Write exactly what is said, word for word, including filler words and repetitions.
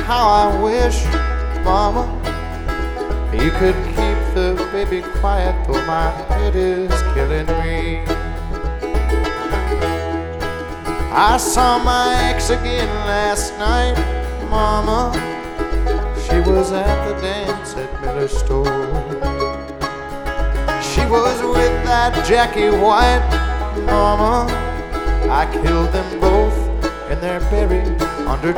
how I wish, Mama, you could keep the baby quiet, though my head is killing me. I saw my ex again last night, Mama. She was at the dance at Miller's store. She was with that Jackie White, Mama. I killed them both and they're buried under